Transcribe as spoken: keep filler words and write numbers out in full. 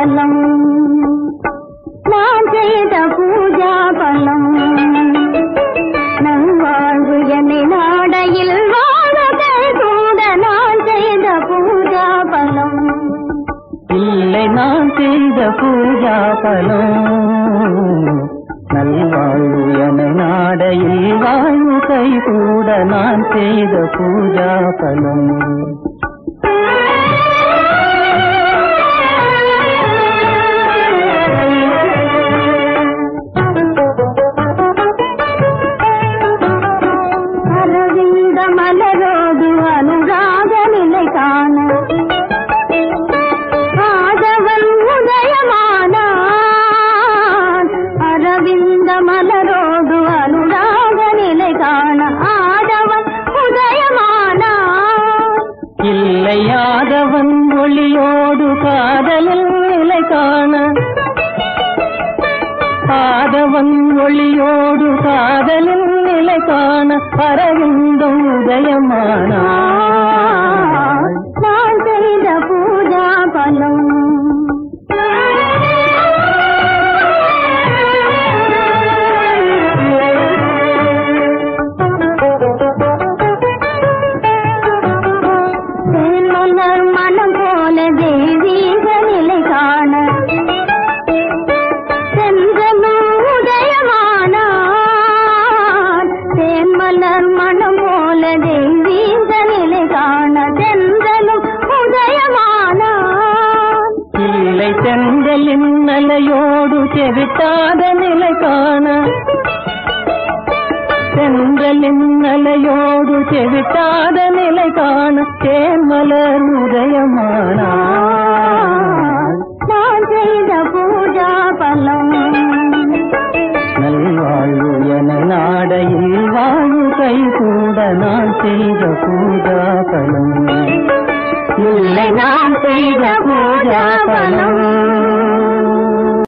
பலம் நான் செய்த பூஜா பலம் நல்வாழ்வு என்னை நாடையில் வாழ்வதை கூட நான் செய்த பூஜா பலம் இல்லை நான் செய்த பூஜா பலம் நல்வாழ்வு என்னை நாடையில் வாழ்வதை கூட நான் செய்த பூஜா பலம் மலரோடு அனுராக நிலை காண ஆதவன் உதயமானான் அரவிந்த மலரோடு அனுராக நிலை காண ஆதவன் உதயமானான் இல்லை ஆதவன் ஒளியோடு காதலில் நிலை காண ஆதவன் ஒளியோடு காதலில் நிலை காண அரவிந்தம் உதயமானான் நான் செய்த பூஜா பலம் தேன்மலர் மனம் போல தெய்வீக நிலை காண தேன்மலர் மனம் போல தெய்வீக நிலை காண தென்றலும் உதயமானான் இல்லை தென்றலின் நிலையோடு செவிட்டாத நிலை காண தென்றலின் நிலையோடு செவிட்டாத நிலை காண தேன்மலர் உதயமானான் நான் செய்த பூஜா பலம் நல்வாழ்வு என நாடையில் வாழ்க்கை கூட நான் செய்த பூஜா பலம் இல்லை நான் செய்த பூஜா பலம்